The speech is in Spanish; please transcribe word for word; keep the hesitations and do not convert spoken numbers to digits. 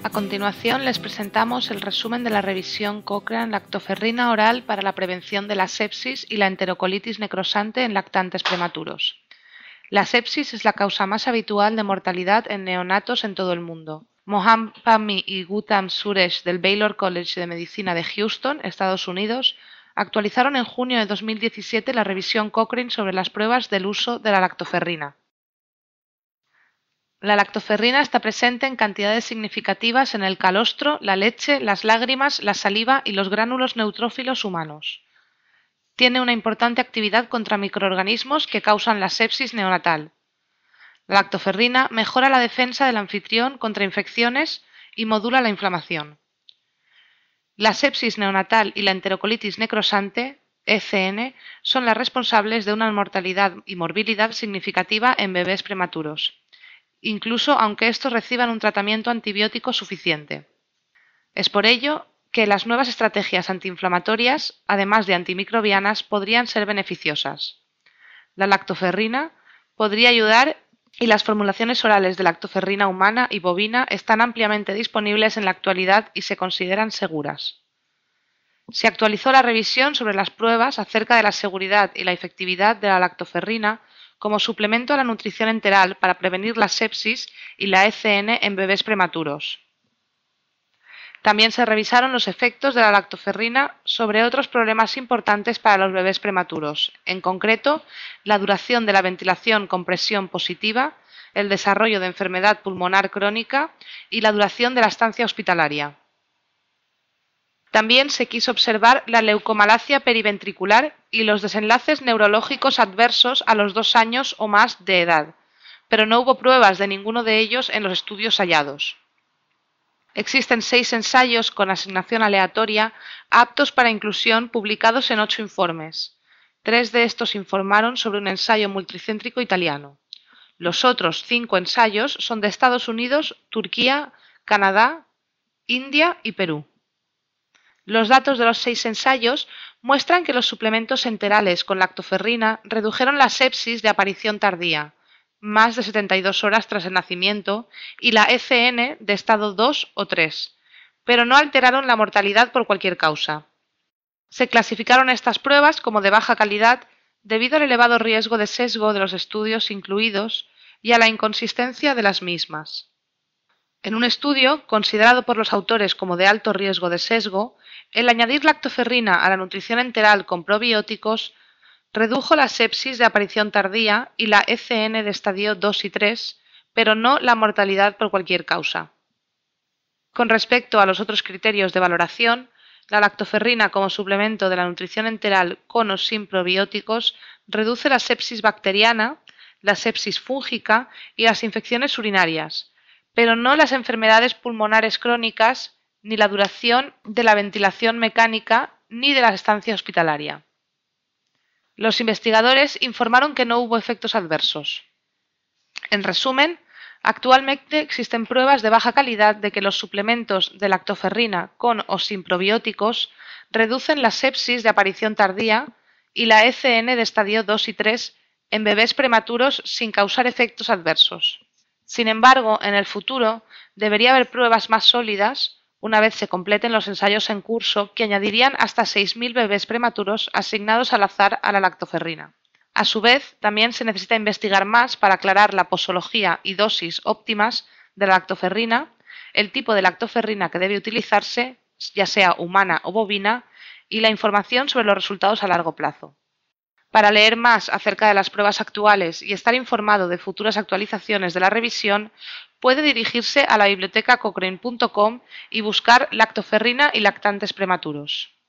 A continuación les presentamos el resumen de la revisión Cochrane Lactoferrina oral para la prevención de la sepsis y la enterocolitis necrosante en lactantes prematuros. La sepsis es la causa más habitual de mortalidad en neonatos en todo el mundo. Mohan Pami y Gautam Suresh del Baylor College de Medicina de Houston, Estados Unidos, actualizaron en junio de dos mil diecisiete la revisión Cochrane sobre las pruebas del uso de la lactoferrina. La lactoferrina está presente en cantidades significativas en el calostro, la leche, las lágrimas, la saliva y los gránulos neutrófilos humanos. Tiene una importante actividad contra microorganismos que causan la sepsis neonatal. La lactoferrina mejora la defensa del anfitrión contra infecciones y modula la inflamación. La sepsis neonatal y la enterocolitis necrosante, E C N, son las responsables de una mortalidad y morbilidad significativa en bebés prematuros, incluso aunque estos reciban un tratamiento antibiótico suficiente. Es por ello que las nuevas estrategias antiinflamatorias, además de antimicrobianas, podrían ser beneficiosas. La lactoferrina podría ayudar y las formulaciones orales de lactoferrina humana y bovina están ampliamente disponibles en la actualidad y se consideran seguras. Se actualizó la revisión sobre las pruebas acerca de la seguridad y la efectividad de la lactoferrina como suplemento a la nutrición enteral para prevenir la sepsis y la E C N en bebés prematuros. También se revisaron los efectos de la lactoferrina sobre otros problemas importantes para los bebés prematuros, en concreto, la duración de la ventilación con presión positiva, el desarrollo de enfermedad pulmonar crónica y la duración de la estancia hospitalaria. También se quiso observar la leucomalacia periventricular y los desenlaces neurológicos adversos a los dos años o más de edad, pero no hubo pruebas de ninguno de ellos en los estudios hallados. Existen seis ensayos con asignación aleatoria aptos para inclusión publicados en ocho informes. Tres de estos informaron sobre un ensayo multicéntrico italiano. Los otros cinco ensayos son de Estados Unidos, Turquía, Canadá, India y Perú. Los datos de los seis ensayos muestran que los suplementos enterales con lactoferrina redujeron la sepsis de aparición tardía, más de setenta y dos horas tras el nacimiento, y la E C N de estado dos o tres, pero no alteraron la mortalidad por cualquier causa. Se clasificaron estas pruebas como de baja calidad debido al elevado riesgo de sesgo de los estudios incluidos y a la inconsistencia de las mismas. En un estudio, considerado por los autores como de alto riesgo de sesgo, el añadir lactoferrina a la nutrición enteral con probióticos redujo la sepsis de aparición tardía y la E C N de estadio dos y tres, pero no la mortalidad por cualquier causa. Con respecto a los otros criterios de valoración, la lactoferrina como suplemento de la nutrición enteral con o sin probióticos reduce la sepsis bacteriana, la sepsis fúngica y las infecciones urinarias, pero no las enfermedades pulmonares crónicas, ni la duración de la ventilación mecánica, ni de la estancia hospitalaria. Los investigadores informaron que no hubo efectos adversos. En resumen, actualmente existen pruebas de baja calidad de que los suplementos de lactoferrina con o sin probióticos reducen la sepsis de aparición tardía y la E C N de estadio dos y tres en bebés prematuros sin causar efectos adversos. Sin embargo, en el futuro debería haber pruebas más sólidas, una vez se completen los ensayos en curso, que añadirían hasta seis mil bebés prematuros asignados al azar a la lactoferrina. A su vez, también se necesita investigar más para aclarar la posología y dosis óptimas de la lactoferrina, el tipo de lactoferrina que debe utilizarse, ya sea humana o bovina, y la información sobre los resultados a largo plazo. Para leer más acerca de las pruebas actuales y estar informado de futuras actualizaciones de la revisión, puede dirigirse a la biblioteca cochrane punto com y buscar lactoferrina y lactantes prematuros.